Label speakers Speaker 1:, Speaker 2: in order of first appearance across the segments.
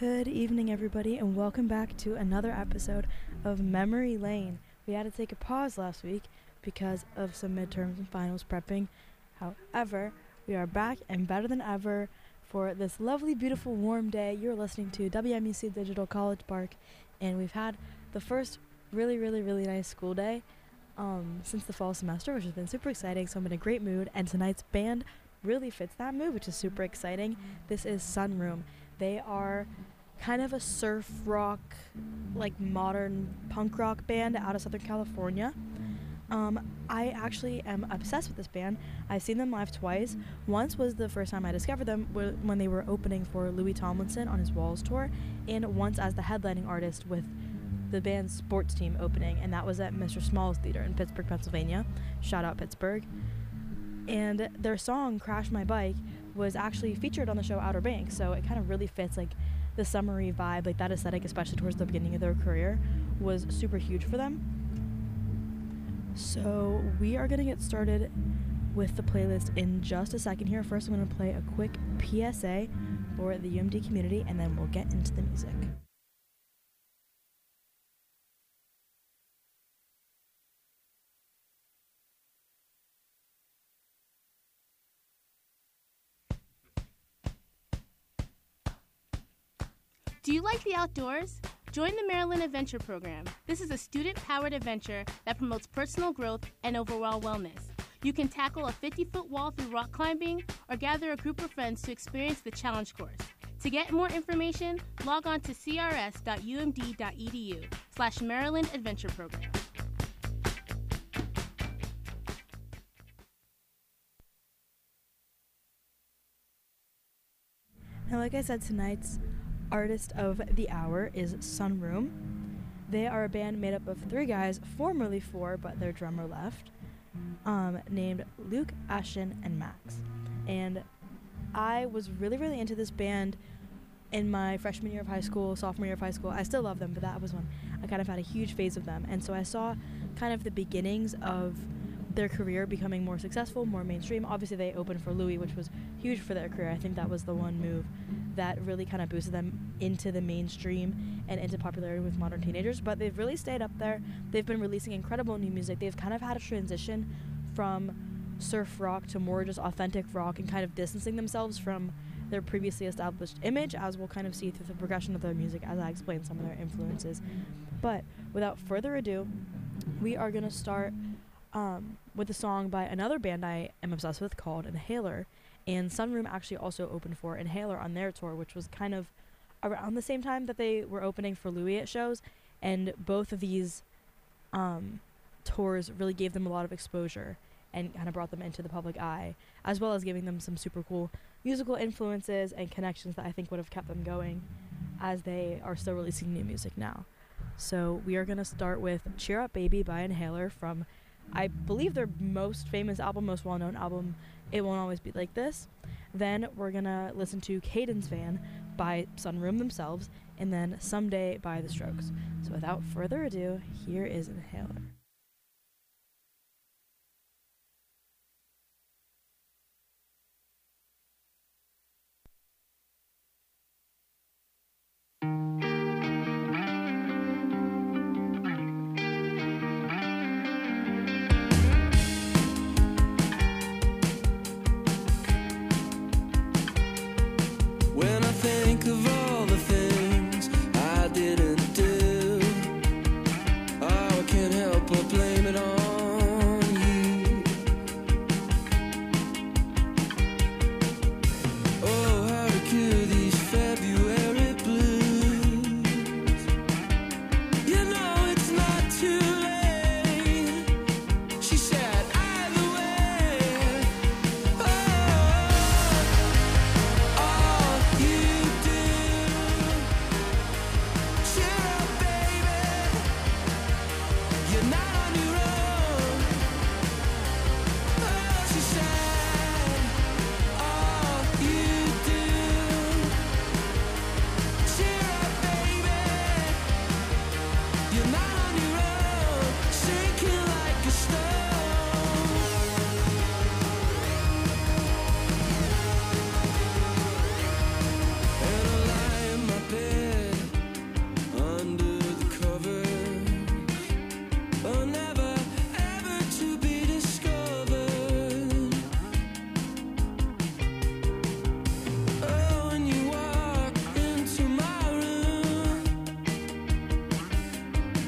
Speaker 1: Good evening, everybody, and welcome back to another episode of Memory Lane. We had to take a pause last week because of some midterms and finals prepping. However, we are back and better than ever for this lovely, beautiful, warm day. You're listening to WMUC Digital College Park, and we've had the first really nice school day since the fall semester, which has been super exciting, so I'm in a great mood, and tonight's band really fits that mood, which is super exciting. This is Sunroom. They are kind of a surf rock, like modern punk rock band out of Southern California. I actually am obsessed with this band. I've seen them live twice. Once was the first time I discovered them when they were opening for Louis Tomlinson on his Walls tour, and once as the headlining artist with the band's sports team opening, and that was at Mr. Small's Theater in Pittsburgh, Pennsylvania. Shout out Pittsburgh. And their song, Crash My Bike, was actually featured on the show Outer Banks, so it kind of really fits like the summery vibe, like that aesthetic, especially towards the beginning of their career, was super huge for them. So we are going to get started with the playlist in just a second here. First, I'm going to play a quick PSA for the UMD community, and then we'll get into the music.
Speaker 2: Do you like the outdoors? Join the Maryland Adventure Program. This is a student-powered adventure that promotes personal growth and overall wellness. You can tackle a 50-foot wall through rock climbing or gather a group of friends to experience the challenge course. To get more information, log on to crs.umd.edu/Maryland Adventure Program.
Speaker 1: Now, like I said, tonight's artist of the hour is Sunroom. They are a band made up of three guys, formerly four, but their drummer left, named Luke, Ashton, and Max. And I was really into this band in my freshman year of high school, sophomore year of high school. I still love them, but that was when I kind of had a huge phase of them. And so I saw kind of the beginnings of their career becoming more successful, more mainstream. Obviously, they opened for Louis, which was huge for their career. I think that was the one move that really kind of boosted them into the mainstream and into popularity with modern teenagers. But they've really stayed up there. They've been releasing incredible new music. They've kind of had a transition from surf rock to more just authentic rock and kind of distancing themselves from their previously established image, as we'll kind of see through the progression of their music as I explain some of their influences. But without further ado, we are going to start with a song by another band I am obsessed with called Inhaler. And Sunroom actually also opened for Inhaler on their tour, which was kind of around the same time that they were opening for Louis at shows. And both of these tours really gave them a lot of exposure and kind of brought them into the public eye, as well as giving them some super cool musical influences and connections that I think would have kept them going as they are still releasing new music now. So we are going to start with Cheer Up Baby by Inhaler from, I believe, their most famous album, most well-known album, It Won't Always Be Like This. Then we're going to listen to Cadence Van by Sunroom themselves, and then Someday by The Strokes. So without further ado, here is Inhaler.
Speaker 3: bed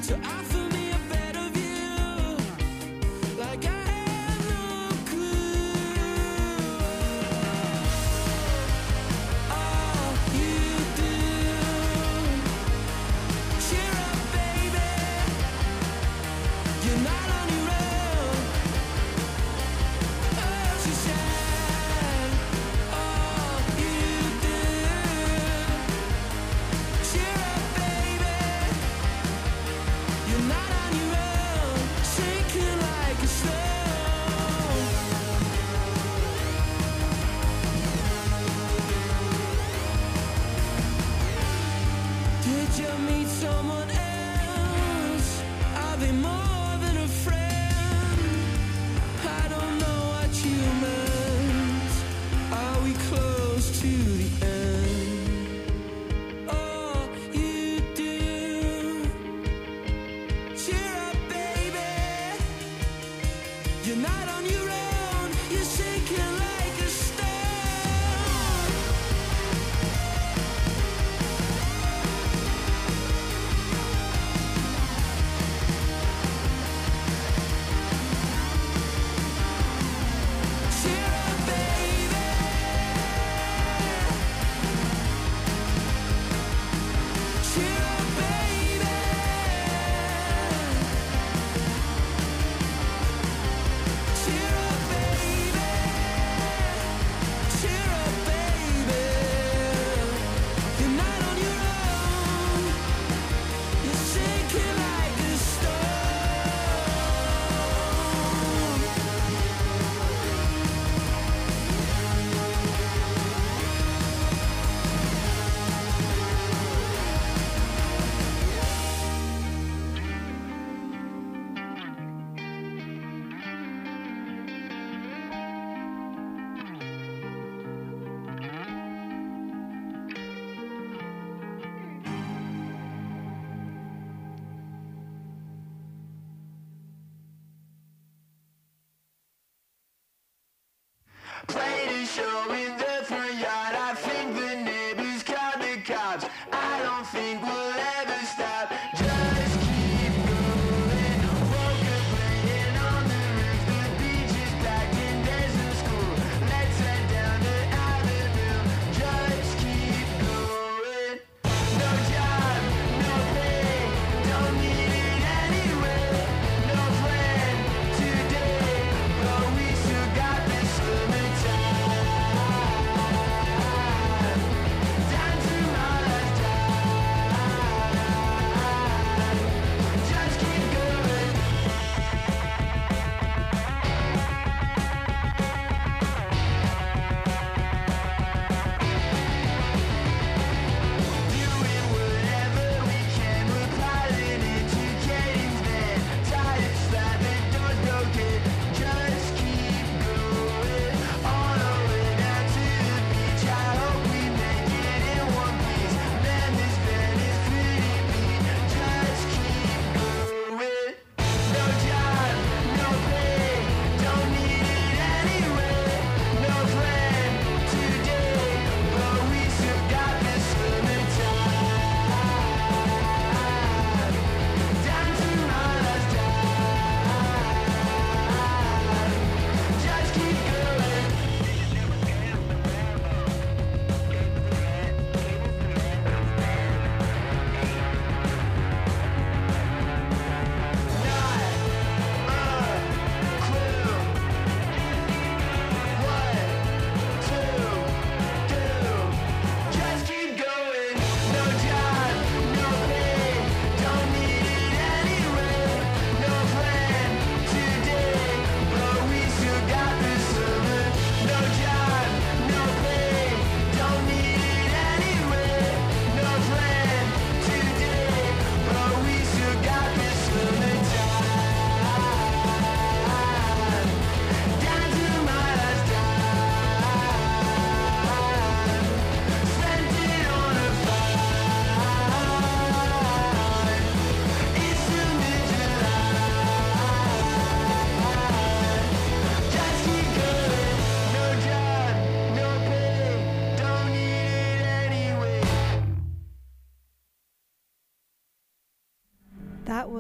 Speaker 3: to offer me a better view, like I have no clue. All you do, cheer up, baby, you're not on your own. Oh, she said, all you do, cheer up, baby, you're not on your own, sinking like a stone. Did you meet someone else? Are they more than a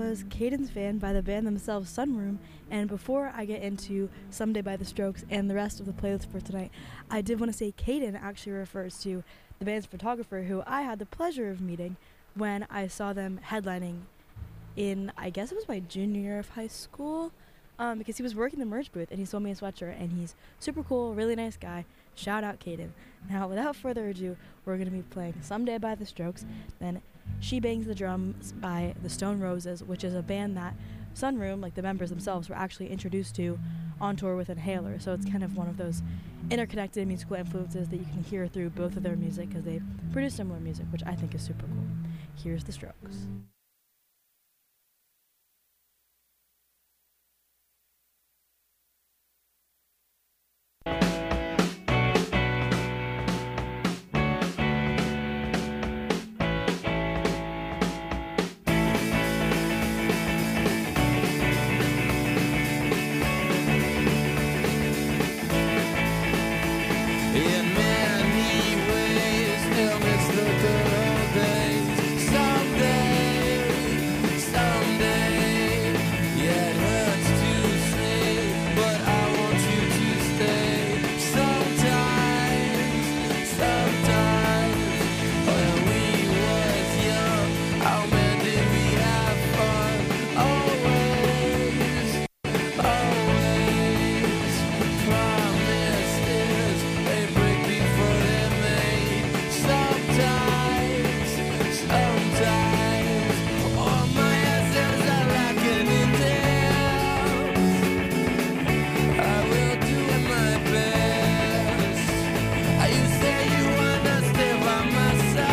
Speaker 1: was Caden's Fan by the band themselves, Sunroom. And before I get into Someday by The Strokes and the rest of the playlist for tonight, I did want to say Caden actually refers to the band's photographer, who I had the pleasure of meeting when I saw them headlining in, I guess it was my junior year of high school, because he was working the merch booth and he sold me a sweatshirt, and he's super cool, really nice guy. Shout out Caden. Now, without further ado, we're going to be playing Someday by The Strokes, then She Bangs the Drums by the Stone Roses, which is a band that Sunroom, like the members themselves, were actually introduced to on tour with Inhaler. So it's kind of one of those interconnected musical influences that you can hear through both of their music, because they produce similar music, which I think is super cool. Here's The Strokes.
Speaker 3: In many ways, they'll miss the good old days. Someday, yeah, it hurts to say, but I want you to stay. Sometimes, when we was young, how man did we have fun? Always. Promises, they break before they're made. Sometimes, all my answers are lacking in depth. I will do my best. You say you wanna stay by my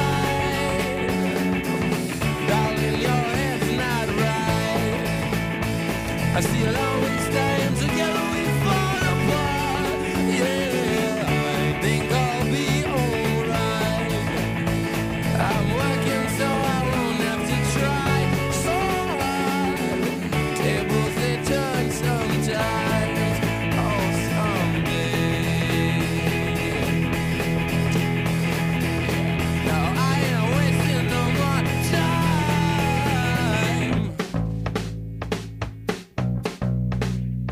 Speaker 3: side, darling. Your head's not right. I see it always time together we fall apart. Yeah, I think I'll be alright. I'm working so I won't have to try so hard. Tables they turn sometimes. Oh, someday. Now I ain't wasting no more time.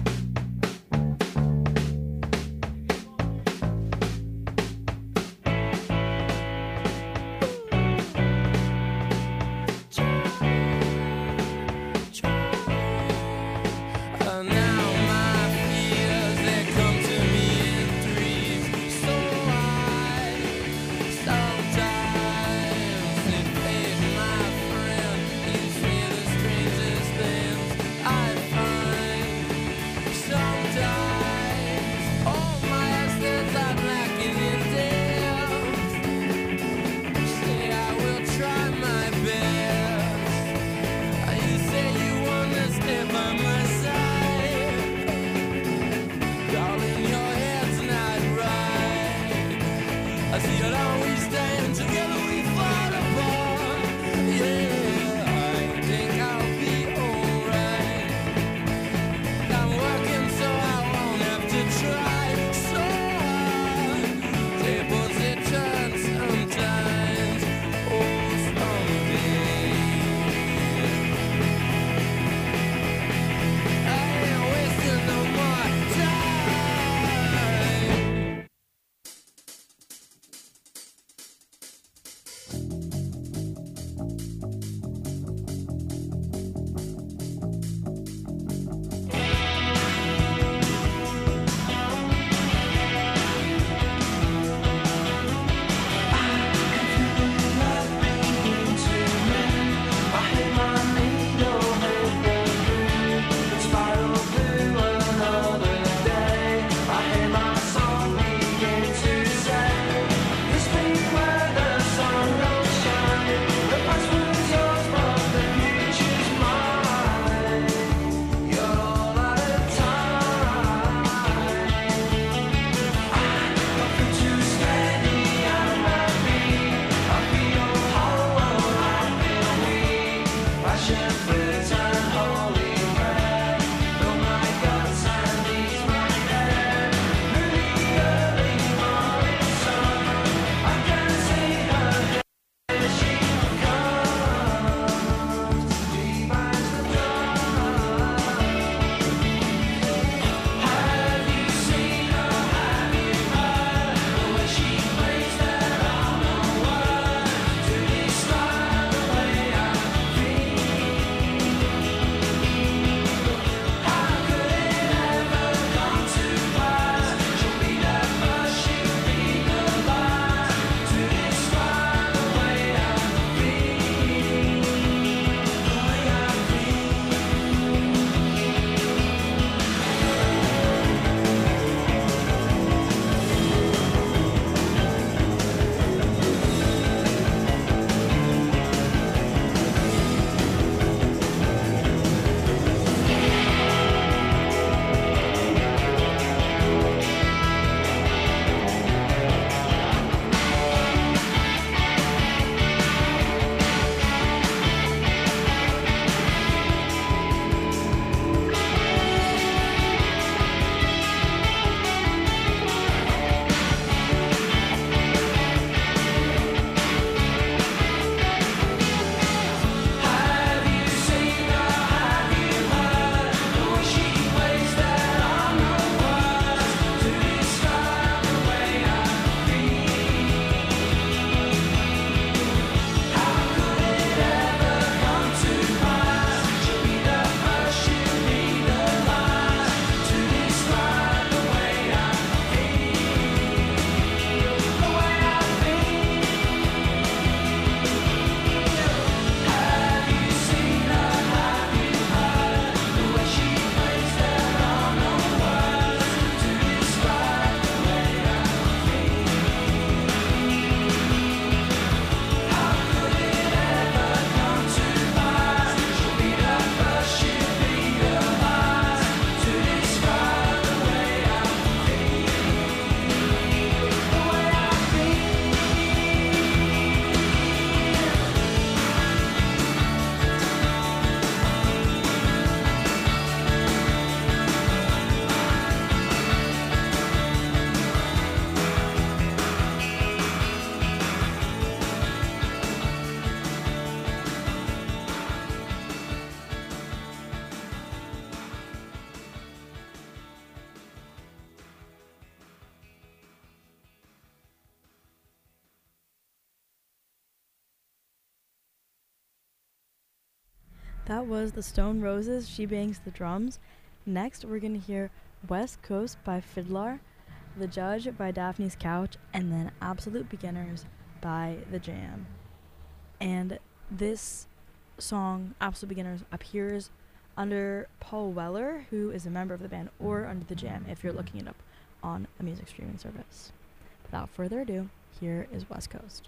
Speaker 1: That was the Stone Roses, She Bangs the Drums. Next, we're going to hear West Coast by Fiddler, The Judge by Daphne's Couch, and then Absolute Beginners by The Jam. And this song, Absolute Beginners, appears under Paul Weller, who is a member of the band, or under The Jam if you're looking it up on a music streaming service. Without further ado, here is West Coast.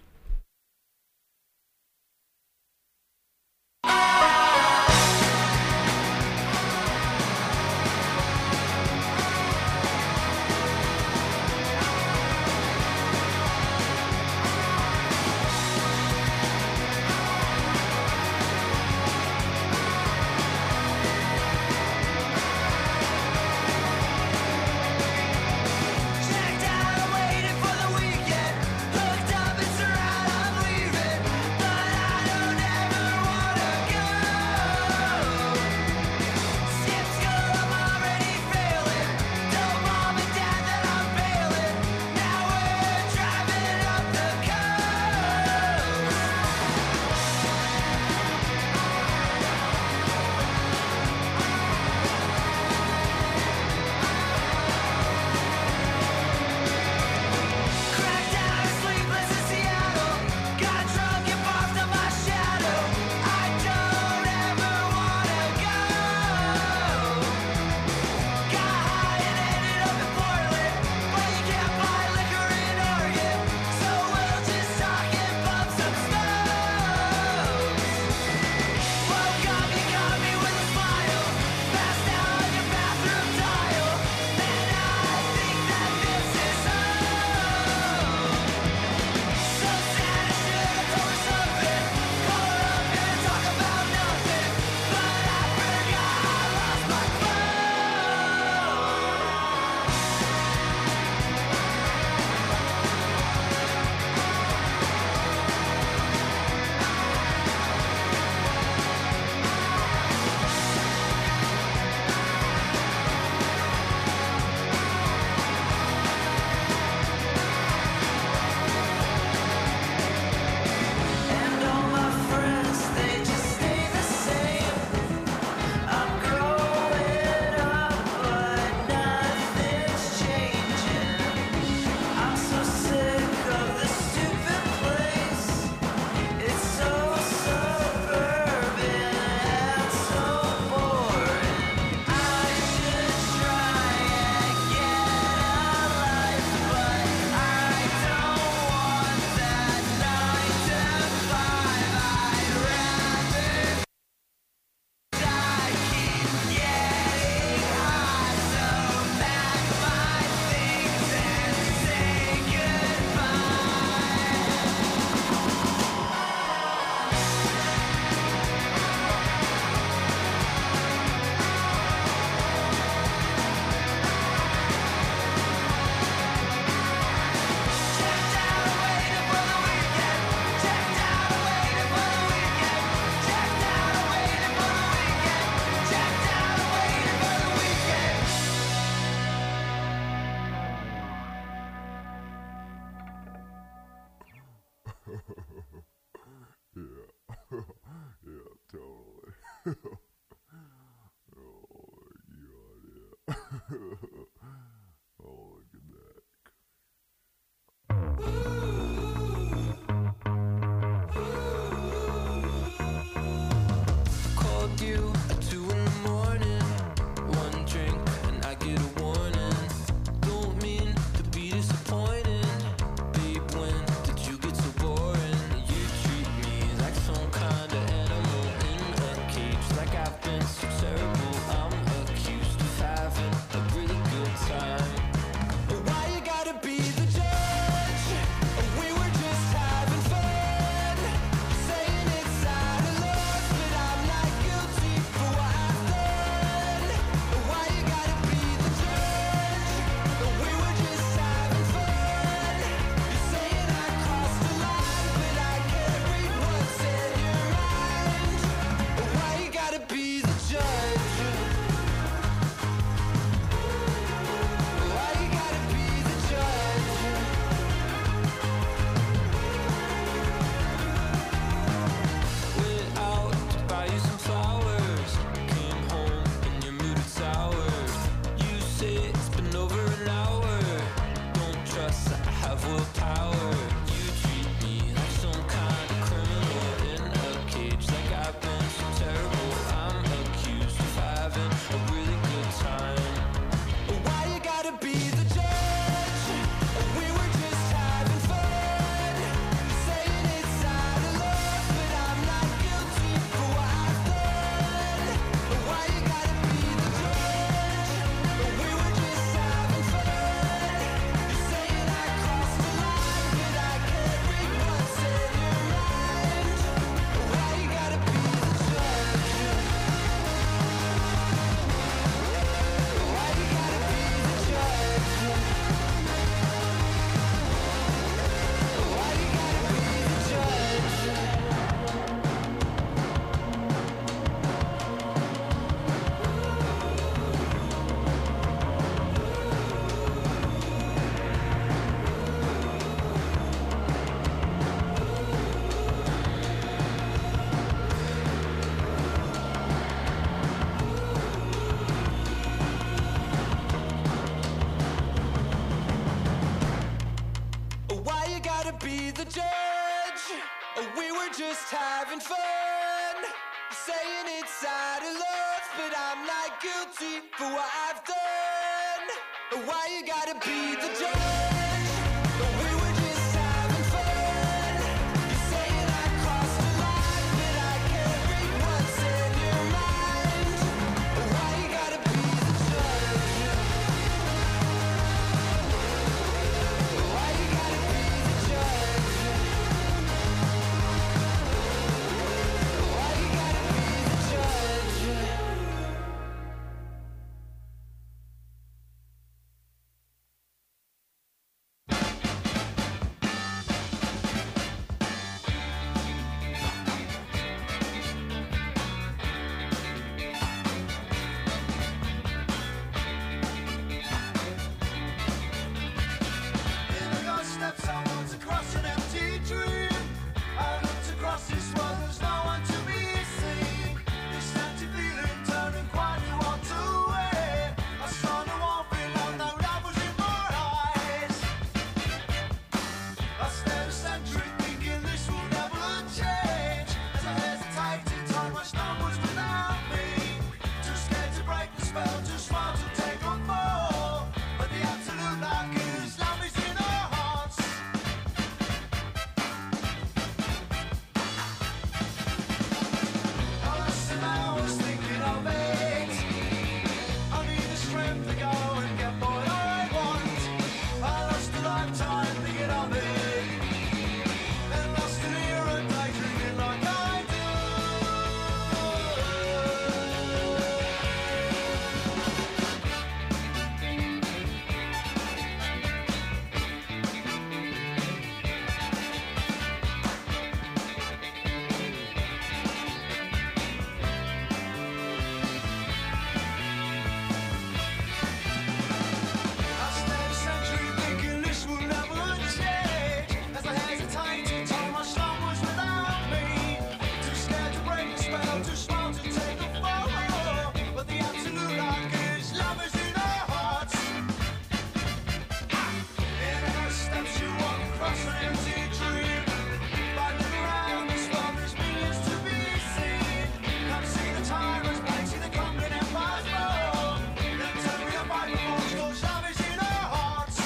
Speaker 3: Checked out, waiting for the weekend. Hooked up and surrounded. not guilty for what I've done. Why you gotta be the judge? We were just having fun. You say I crossed the line, but I can't read what's in your mind. Why you gotta be the judge? Why you gotta be the judge? Why you gotta be the judge? In the ghost steps, I want to cross an empty dream. I looked across this world, there's no one to be seen. This empty feeling turning quietly walked away. I saw no one below, no love was in my eyes. I stared a century thinking this will never change. As I hesitated, time my stumbles without me. Too scared to break the spell, too smart to take on fall. But the absolute lack is love is in our hearts. I lost some hours thinking of it. I need the strength to go and get what I want. I lost a lifetime thinking of it. And lost an era daydreaming like I do. I spent a century thinking this will never change. As I hesitated, told my slumbers without me. Too scared to break the spell, too smart to take the fall. But the absolute lack is love is in our hearts. In the steps you walk across an empty dream. Finding around this world, there's millions to be seen. Come see the tyrants, play, see the crumbling empires fall. Then tell me about the force, 'cause love is in our hearts.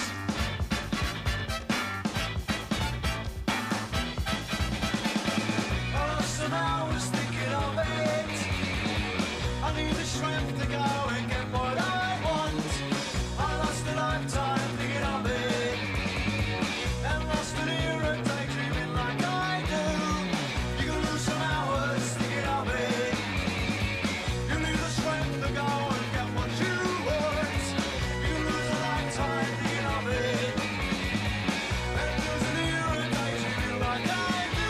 Speaker 3: I lost some hours thinking of it. I need the strength to go and get what I want. I lost a lifetime thinking of it. And lost an era daydreaming like I do. You can lose some hours thinking of it. You need the strength to go and get what you want. You can lose a lifetime thinking of it. And lose an era daydreaming like I do.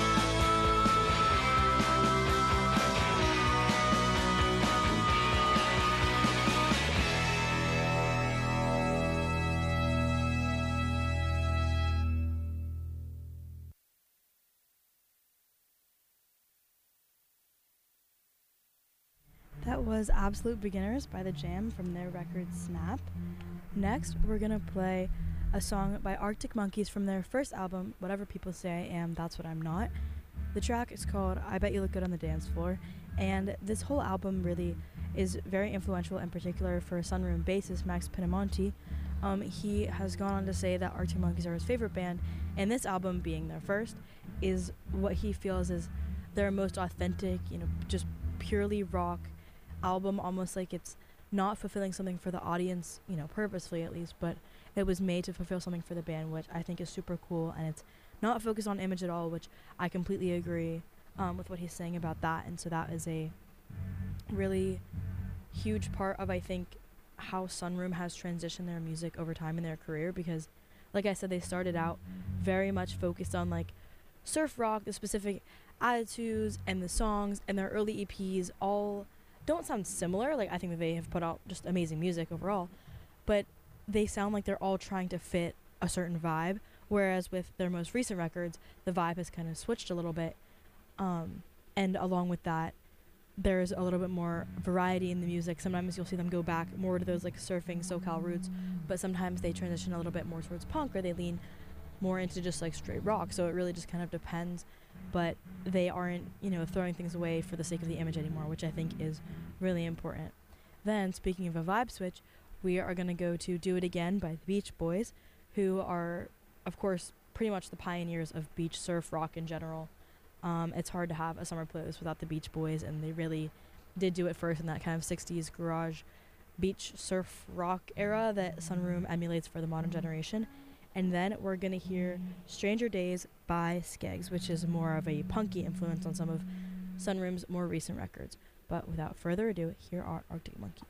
Speaker 1: That was Absolute Beginners by The Jam from their record Snap. Next, we're gonna play a song by Arctic Monkeys from their first album, Whatever People Say I Am, That's What I'm Not. The track is called I Bet You Look Good on the Dance Floor, and this whole album really is very influential, in particular for Sunroom bassist Max Pinamonti. He has gone on to say that Arctic Monkeys are his favorite band, and this album, being their first, is what he feels is their most authentic, just purely rock album, almost like it's not fulfilling something for the audience, purposefully at least, but it was made to fulfill something for the band, which I think is super cool, and it's not focused on image at all, which I completely agree with what he's saying about that. And so that is a really huge part of, I think, how Sunroom has transitioned their music over time in their career, because like I said, they started out very much focused on like surf rock, the specific attitudes and the songs, and their early EPs all don't sound similar. Like, I think that they have put out just amazing music overall, but they sound like they're all trying to fit a certain vibe, whereas with their most recent records, the vibe has kind of switched a little bit, and along with that, there's a little bit more variety in the music. Sometimes you'll see them go back more to those like surfing SoCal roots, but sometimes they transition a little bit more towards punk, or they lean more into just like straight rock. So it really just kind of depends, but they aren't, throwing things away for the sake of the image anymore, which I think is really important. Then, speaking of a vibe switch, we are going to go to Do It Again by the Beach Boys, who are, of course, pretty much the pioneers of beach surf rock in general. It's hard to have a summer playlist without the Beach Boys, and they really did do it first in that kind of 60s garage beach surf rock era that Sunroom emulates for the modern generation. And then we're going to hear Stranger Days by Skeggs, which is more of a punky influence on some of Sunroom's more recent records. But without further ado, here are Arctic Monkeys.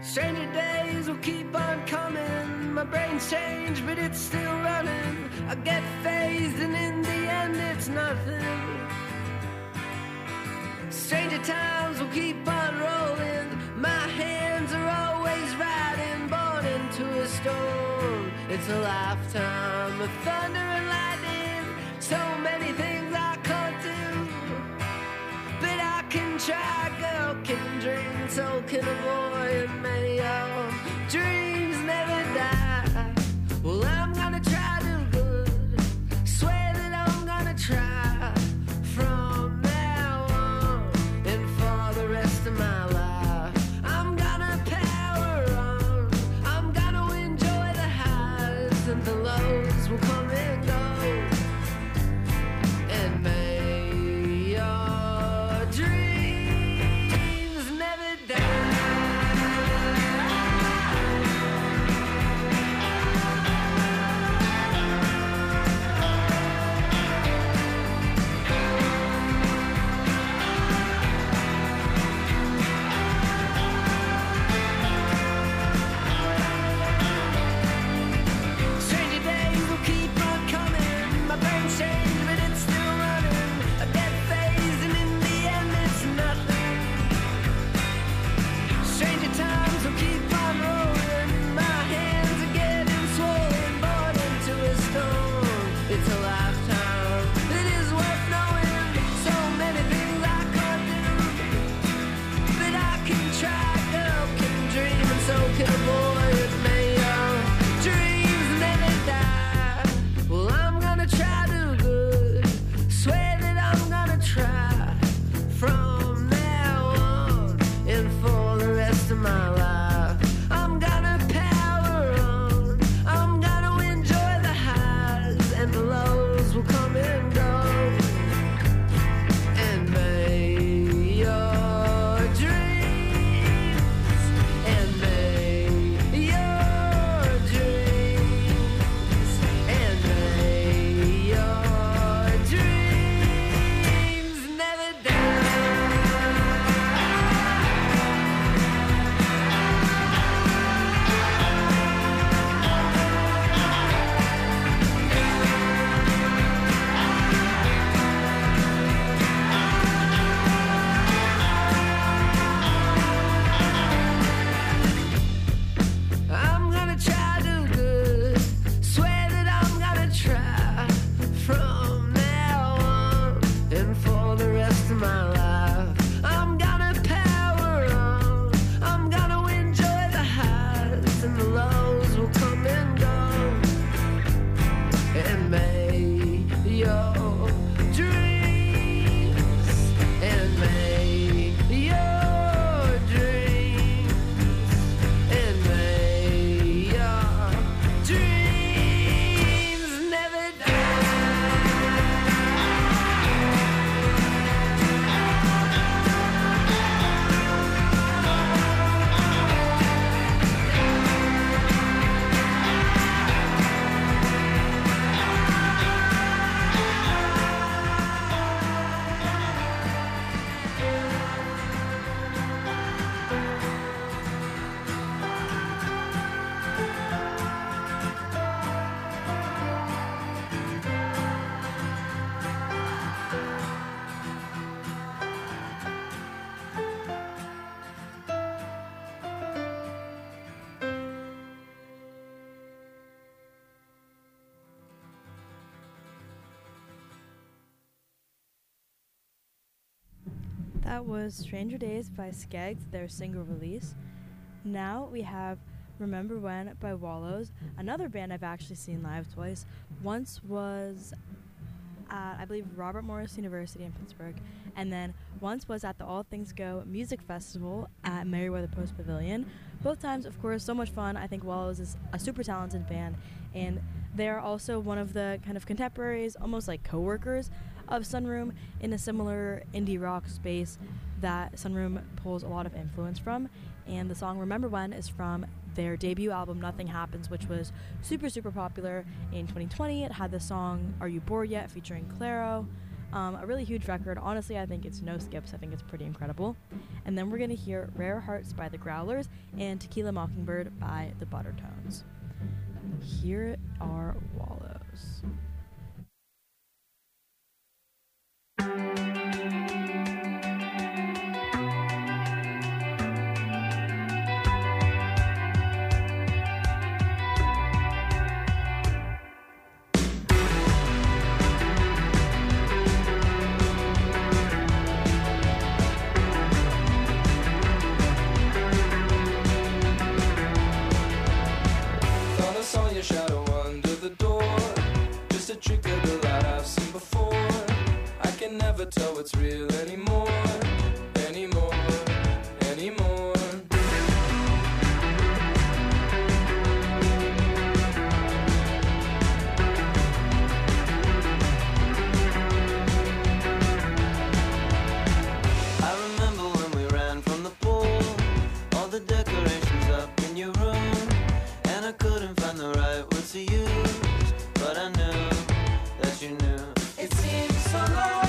Speaker 3: Stranger days will keep on coming. My brain's changed, but it's still running. I get phased, and in the end, it's nothing. Stranger times will keep on rolling. My hands are always riding, born into a storm. It's a lifetime of thunder and lightning. So many things I can't do, but I can try. Girl can dream, so can a boy, and may your dreams never die. Well, I'm gonna try to do good. Swear that I'm gonna try from now on and for the rest of my life. I'm gonna power on. I'm gonna enjoy the highs, and the lows will come and go. And may your dreams never die. Stranger days will keep on coming. My brain's changed, but it's still running. I get phased, and in the end, it's nothing. Stranger times will keep on rolling. My hands are getting swollen, born into a storm. It's a lifetime that is worth knowing. So many things I can't do, but I can try. Girl can dream, and so can a boy. And may your dreams never die. Well, I'm gonna try to good. Swear that I'm gonna try from now on and for the rest of my life. I'm gonna power on. I'm gonna enjoy the highs, and the lows will come and go. And may your dreams, and may your dreams, and may your dreams never die. I'm gonna try to good. Swear that I'm gonna try from now on and for the rest of my life. I'm gonna power on. I'm gonna enjoy the highs, and the lows will come and go. And may your dreams, and may your dreams, and may your dreams never die.
Speaker 1: That was Stranger Days by Skeggs, their single release. Now we have Remember When by Wallows, another band I've actually seen live twice. Once was at, I believe, Robert Morris University in Pittsburgh, and then once was at the All Things Go Music Festival at Merriweather Post Pavilion. Both times, of course, so much fun. I think Wallows is a super talented band, and they're also one of the kind of contemporaries, almost like co-workers of Sunroom in a similar indie rock space that Sunroom pulls a lot of influence from. And the song Remember When is from their debut album Nothing Happens, which was super, super popular in 2020. It had the song Are You Bored Yet featuring Clairo. A really huge record. Honestly, I think it's no skips. I think it's pretty incredible. And then we're going to hear Rare Hearts by the Growlers and Tequila Mockingbird by the Buttertones. Here are Wallows.
Speaker 3: Tell what's real anymore, anymore, anymore. I remember when we ran from the pool, all the decorations up in your room, and I couldn't find the right words to use, but I knew that you knew. It seems so long.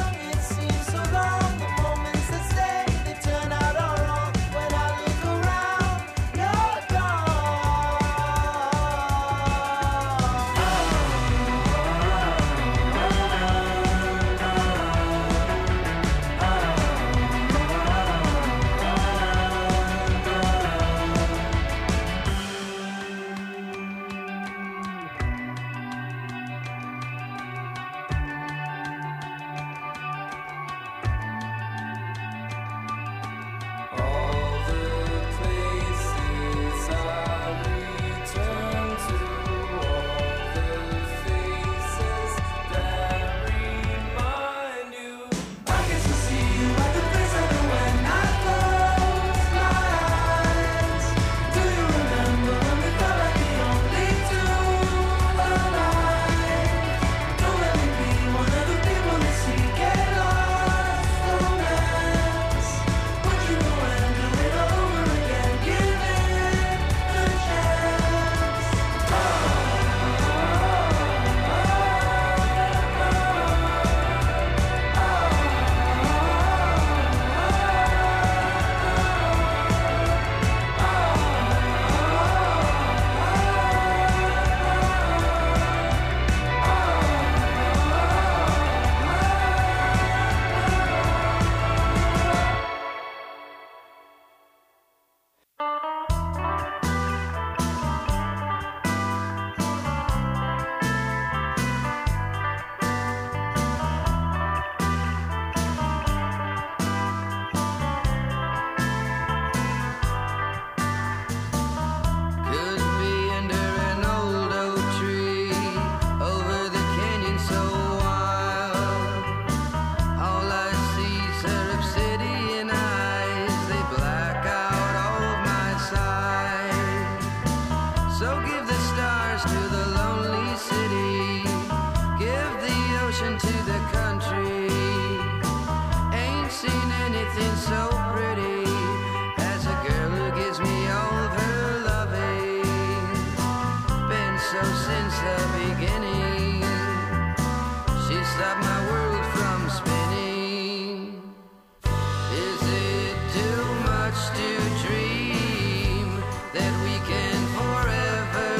Speaker 3: That we can forever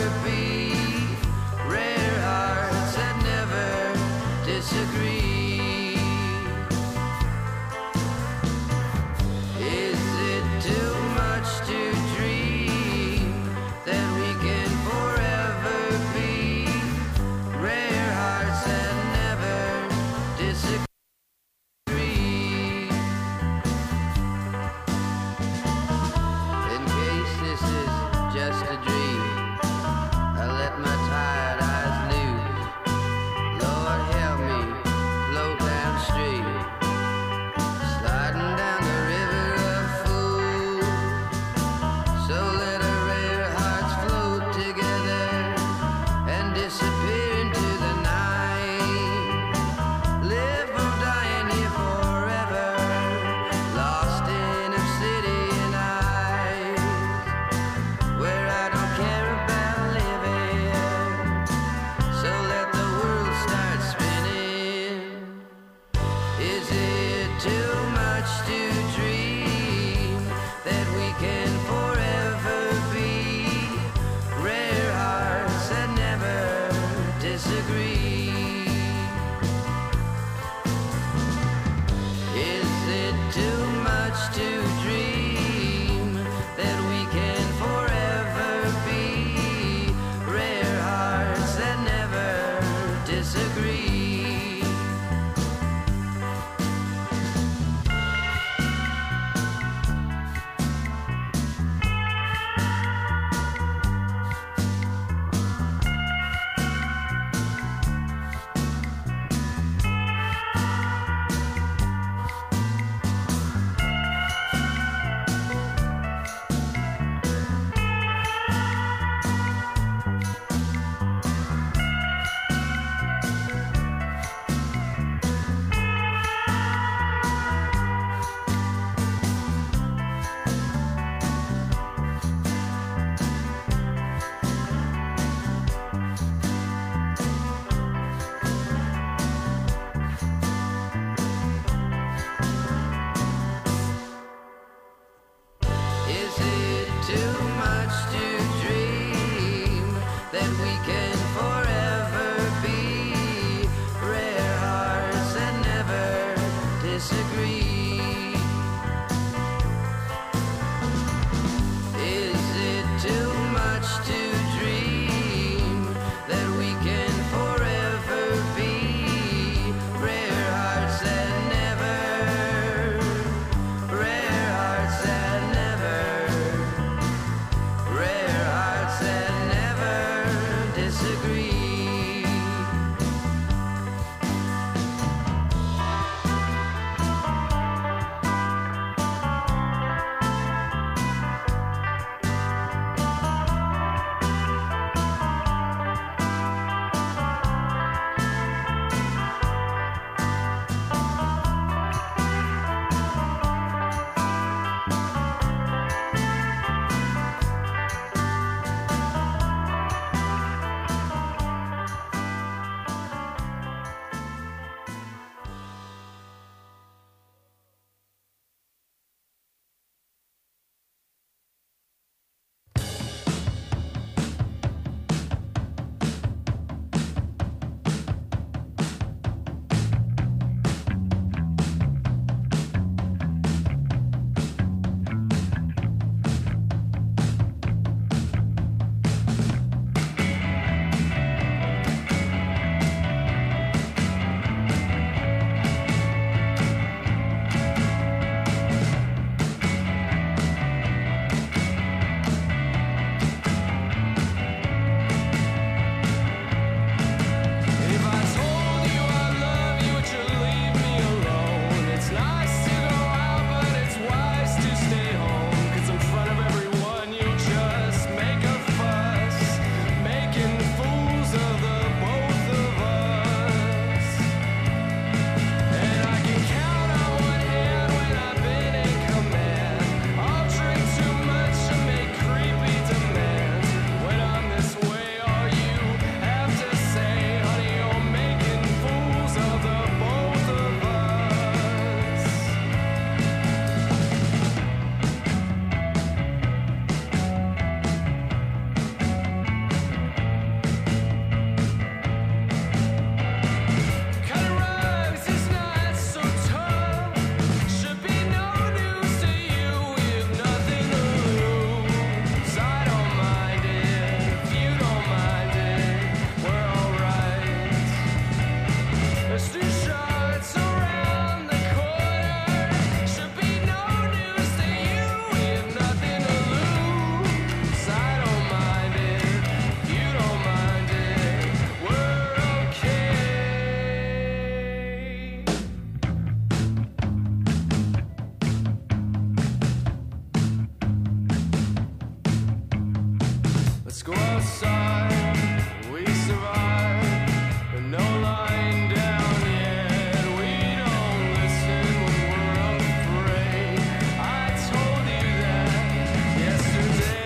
Speaker 3: go outside, we survive, but no lying down yet. We don't listen when we're afraid. I told you that yesterday.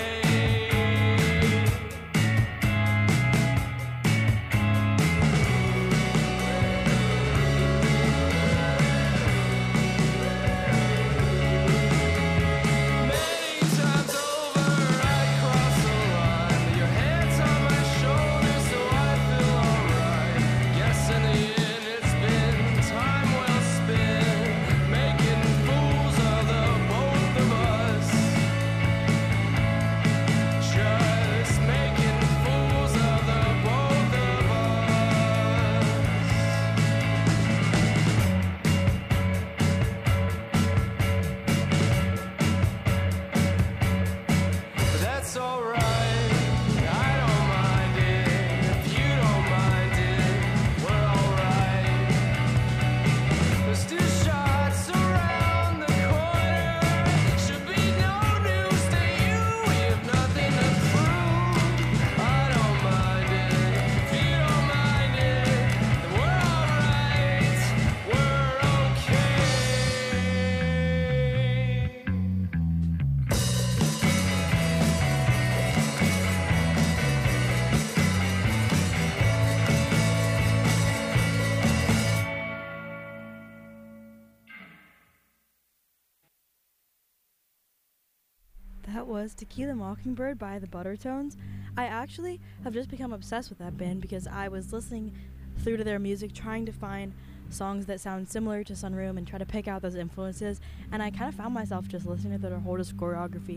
Speaker 3: Many times over I cross the line, but your hands on my shoulders so I feel alright. Guess in the end it's been time well spent, making fools of the both of us. Just making fools of the both of us. But that's alright, I don't mind it. If you don't mind it, we're alright. There's two shots around the corner. Should be no news to you. We have nothing to prove. I don't mind it. If you don't mind it, then we're alright. We're okay.
Speaker 1: That was Tequila Mockingbird by the Buttertones. I actually have just become obsessed with that band because I was listening through to their music, trying to find songs that sound similar to Sunroom and try to pick out those influences, and I kind of found myself just listening to their whole discography,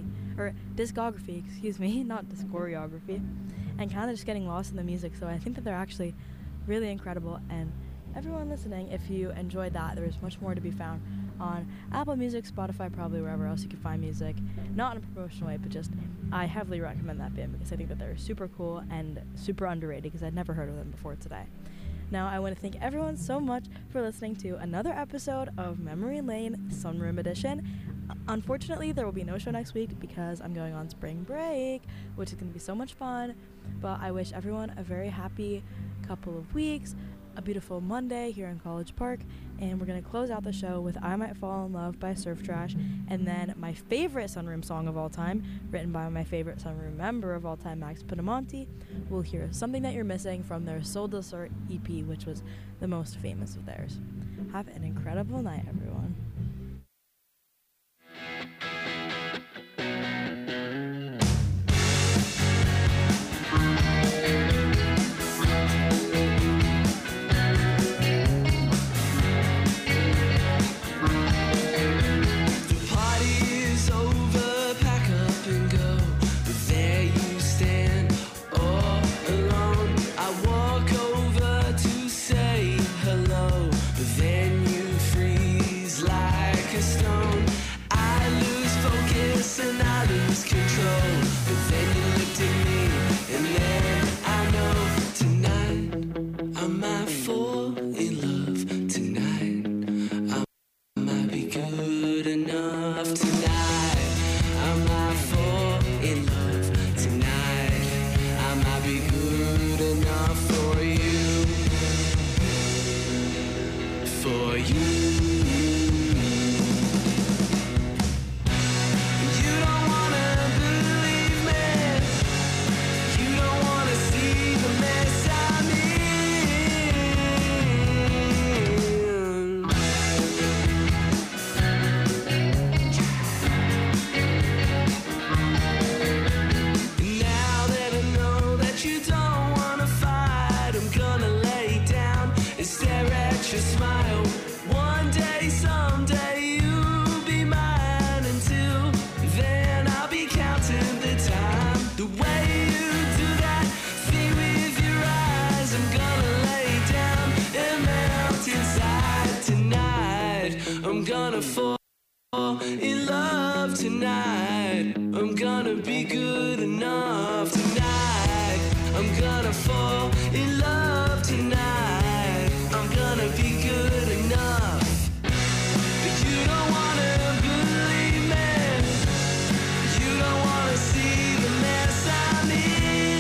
Speaker 1: not discography, and kind of just getting lost in the music. So I think that they're actually really incredible, and everyone listening, if you enjoyed that, there's much more to be found on Apple Music, Spotify, probably wherever else you can find music. Not in a promotional way, but just I heavily recommend that band because I think that they're super cool and super underrated because I'd never heard of them before today. Now, I want to thank everyone so much for listening to another episode of Memory Lane Sunroom Edition. Unfortunately, there will be no show next week because I'm going on spring break, which is going to be so much fun. But I wish everyone a very happy couple of weeks, a beautiful Monday here in College Park, and we're going to close out the show with I Might Fall in Love by Surf Trash, and then my favorite Sunroom song of all time, written by my favorite Sunroom member of all time, Max Pinamonti. We'll hear Something That You're Missing from their Soul Dessert EP, which was the most famous of theirs. Have an incredible night, everyone.
Speaker 3: The party is over, pack up and go. But there you stand, all alone. I walk over to say hello, but then you freeze like a stone. I lose focus and I lose control. But then you looked at me, and then I know tonight I might fall in love tonight. I might be good enough tonight. I might fall in love tonight. I might be good enough for you. For you. You don't wanna believe me. You don't wanna see the mess I'm in. Now that I know that you don't wanna fight, I'm gonna lay down and stare at your smile. One day, someday, you'll be mine. Until then, I'll be counting the time. The way you do that thing with your eyes, I'm gonna lay down and melt inside tonight. I'm gonna fall in love tonight. I'm gonna be good enough tonight. I'm gonna fall in love tonight. I'm gonna be good enough. But you don't wanna believe me. You don't wanna see the mess I'm in.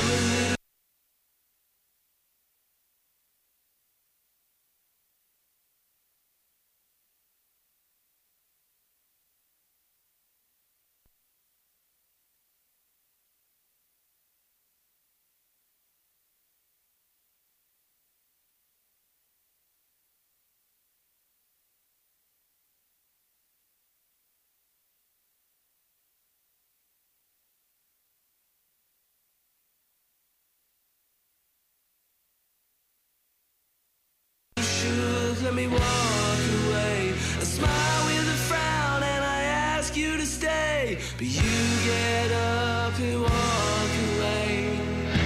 Speaker 3: Let me walk away. A smile with a frown, and I ask you to stay. But you get up and walk away.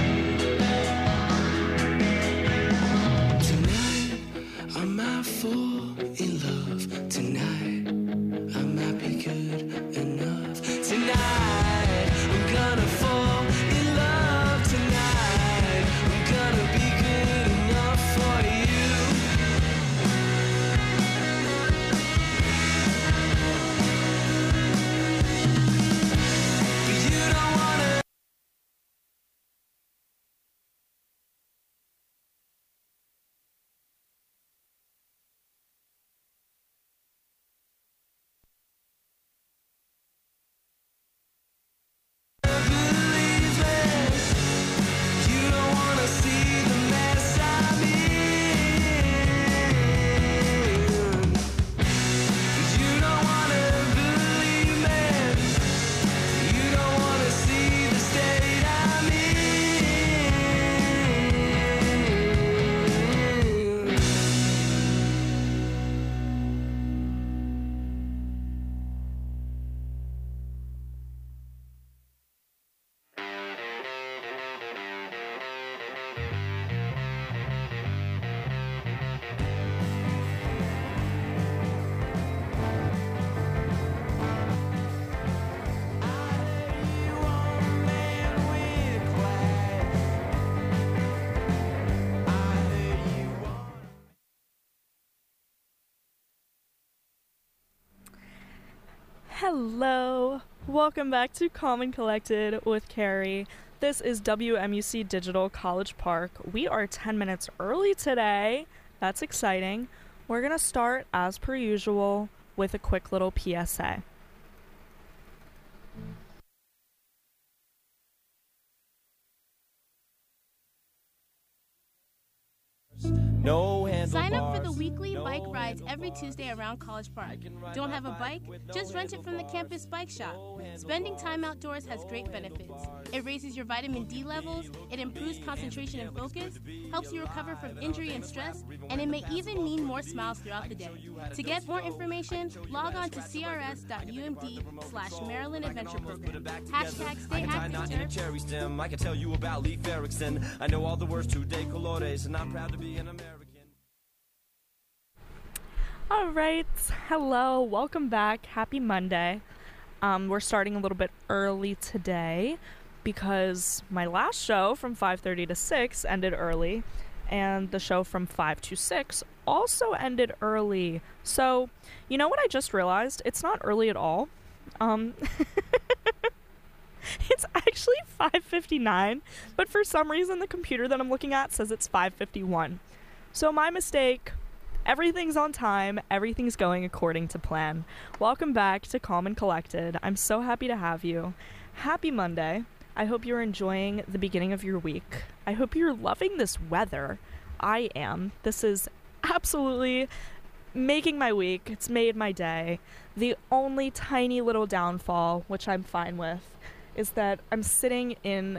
Speaker 3: Tonight, I might fall in love. Tonight, I might be good enough. Tonight, I'm gonna fall in love. Tonight, I'm gonna be good enough for you.
Speaker 1: Hello, welcome back to Calm and Collected with Carrie. This is WMUC Digital College Park. We are 10 minutes early today. That's exciting. We're going to start, as per usual, with a quick little PSA.
Speaker 4: No handlebars.
Speaker 2: Sign up for the weekly bike rides every Tuesday around College Park. Don't have a bike? Just rent it from the campus bike shop. Spending time outdoors has great benefits. It raises your vitamin D levels, it improves concentration and focus, helps you recover from injury and stress, and it may even mean more smiles throughout the day. To get more information, log on to crs.umd/Maryland Adventure Program. Hashtag stay active.
Speaker 4: Cherry stem. I can tell you about Leif Erikson. I know all the words to De Colores, and I'm proud to be an American.
Speaker 1: All right, hello, welcome back. Happy Monday. We're starting a little bit early today because my last show from 5:30 to 6 ended early, and the show from 5 to 6 also ended early. So, you know what I just realized? It's not early at all. It's actually 5:59, but for some reason the computer that I'm looking at says it's 5:51. So my mistake. Everything's on time. Everything's going according to plan. Welcome back to Calm and Collected. I'm so happy to have you. Happy Monday. I hope you're enjoying the beginning of your week. I hope you're loving this weather. I am. This is absolutely making my week. It's made my day. The only tiny little downfall, which I'm fine with, is that I'm sitting in